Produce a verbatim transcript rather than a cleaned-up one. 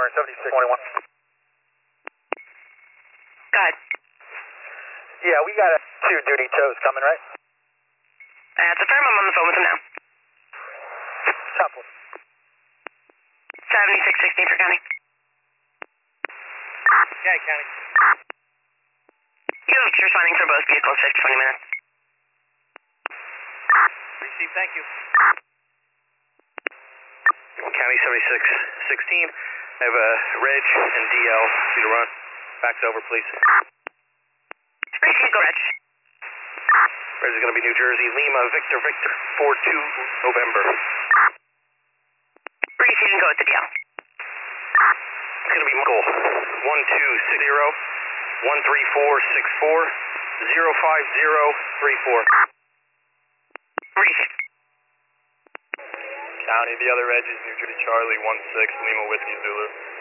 Orange, seventy-six twenty-one. Go ahead. Yeah, we got a two duty tows coming, right? That's a firm. I'm on the phone with him now. Southwest. seventy-six sixteen for County. Okay, County. You have responding for both vehicles, fifty, twenty minutes. Receive, thank you. County seventy-six sixteen. I have a Reg and D L due to run. Fax over, please. Receive, go Reg. Reg is going to be New Jersey, Lima, Victor, Victor, four two November. Receive and go with the D L. It's going to be Michael, one two six zero, one three four six four, zero five zero three four. Receive. County, the other Reg is New Jersey Charlie, one six, Lima Whiskey Zulu.